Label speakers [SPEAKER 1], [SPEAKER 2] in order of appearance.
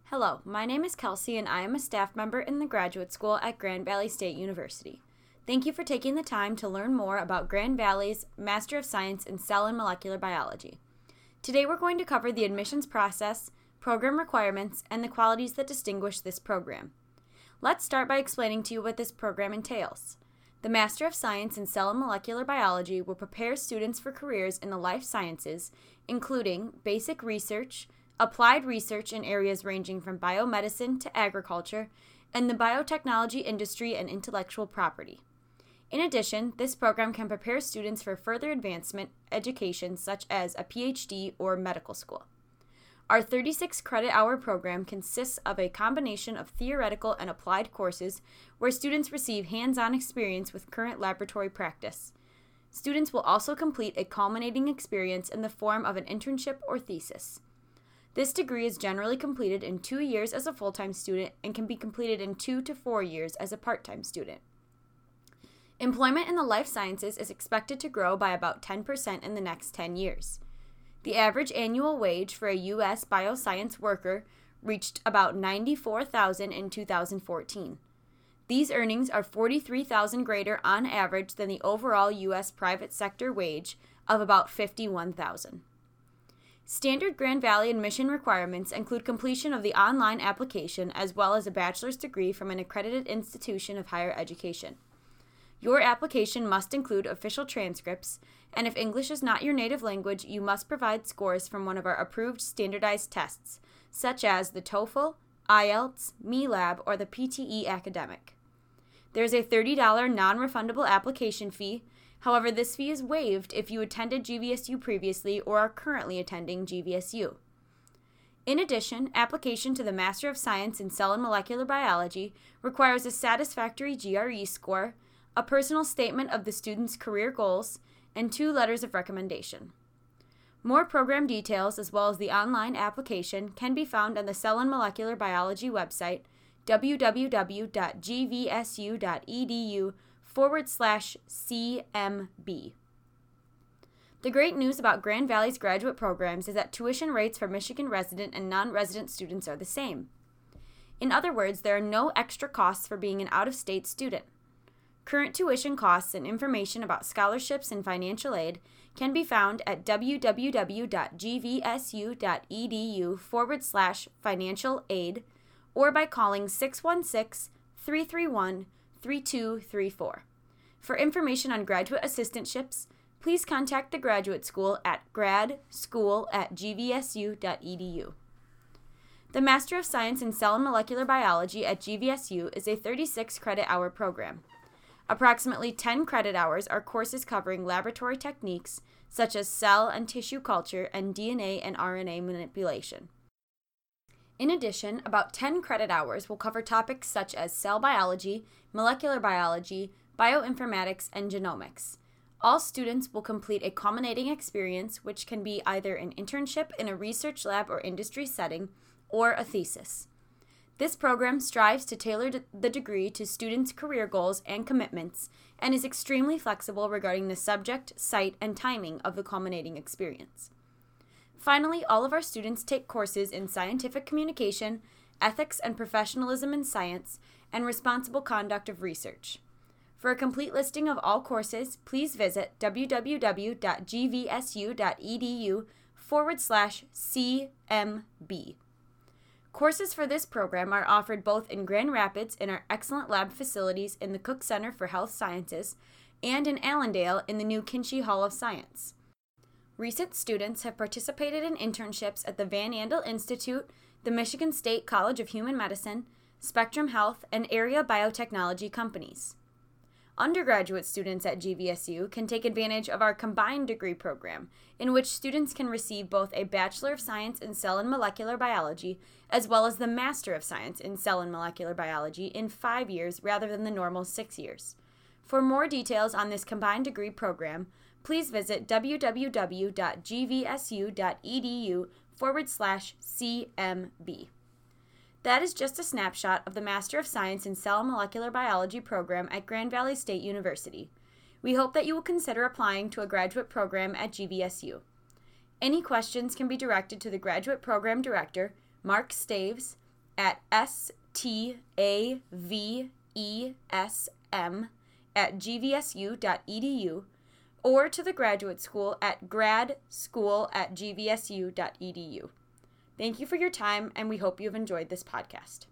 [SPEAKER 1] Hello, my name is Kelsey and I am a staff member in the graduate school at Grand Valley State University. Thank you for taking the time to learn more about Grand Valley's Master of Science in Cell and Molecular Biology. Today we're going to cover the admissions process, program requirements, and the qualities that distinguish this program. Let's start by explaining to you what this program entails. The Master of Science in Cell and Molecular Biology will prepare students for careers in the life sciences, including basic research, applied research in areas ranging from biomedicine to agriculture, and the biotechnology industry and intellectual property. In addition, this program can prepare students for further advancement education such as a PhD or medical school. Our 36 credit hour program consists of a combination of theoretical and applied courses where students receive hands-on experience with current laboratory practice. Students will also complete a culminating experience in the form of an internship or thesis. This degree is generally completed in 2 years as a full-time student and can be completed in 2 to 4 years as a part-time student. Employment in the life sciences is expected to grow by about 10% in the next 10 years. The average annual wage for a U.S. bioscience worker reached about $94,000 in 2014. These earnings are $43,000 greater on average than the overall U.S. private sector wage of about $51,000. Standard Grand Valley admission requirements include completion of the online application as well as a bachelor's degree from an accredited institution of higher education. Your application must include official transcripts, and if English is not your native language, you must provide scores from one of our approved standardized tests, such as the TOEFL, IELTS, MELAB, or the PTE Academic. There is a $30 non-refundable application fee. However, this fee is waived if you attended GVSU previously or are currently attending GVSU. In addition, application to the Master of Science in Cell and Molecular Biology requires a satisfactory GRE score, a personal statement of the student's career goals, and 2 letters of recommendation. More program details as well as the online application can be found on the Cell and Molecular Biology website, www.gvsu.edu/CMB. The great news about Grand Valley's graduate programs is that tuition rates for Michigan resident and non-resident students are the same. In other words, there are no extra costs for being an out-of-state student. Current tuition costs and information about scholarships and financial aid can be found at www.gvsu.edu/financial aid or by calling 616-331-3234. For information on graduate assistantships, please contact the graduate school at gradschool@gvsu.edu. The Master of Science in Cell and Molecular Biology at GVSU is a 36 credit hour program. Approximately 10 credit hours are courses covering laboratory techniques such as cell and tissue culture and DNA and RNA manipulation. In addition, about 10 credit hours will cover topics such as cell biology, molecular biology, bioinformatics, and genomics. All students will complete a culminating experience, which can be either an internship in a research lab or industry setting, or a thesis. This program strives to tailor the degree to students' career goals and commitments and is extremely flexible regarding the subject, site, and timing of the culminating experience. Finally, all of our students take courses in scientific communication, ethics and professionalism in science, and responsible conduct of research. For a complete listing of all courses, please visit www.gvsu.edu/CMB. Courses for this program are offered both in Grand Rapids in our excellent lab facilities in the Cook Center for Health Sciences and in Allendale in the new Kinsey Hall of Science. Recent students have participated in internships at the Van Andel Institute, the Michigan State College of Human Medicine, Spectrum Health, and area biotechnology companies. Undergraduate students at GVSU can take advantage of our combined degree program, in which students can receive both a Bachelor of Science in Cell and Molecular Biology as well as the Master of Science in Cell and Molecular Biology in 5 years rather than the normal 6 years. For more details on this combined degree program, please visit www.gvsu.edu/CMB. That is just a snapshot of the Master of Science in Cell and Molecular Biology program at Grand Valley State University. We hope that you will consider applying to a graduate program at GVSU. Any questions can be directed to the Graduate Program Director, Mark Staves, at stavesm@gvsu.edu or to the Graduate School at gradschool@gvsu.edu. Thank you for your time, and we hope you have enjoyed this podcast.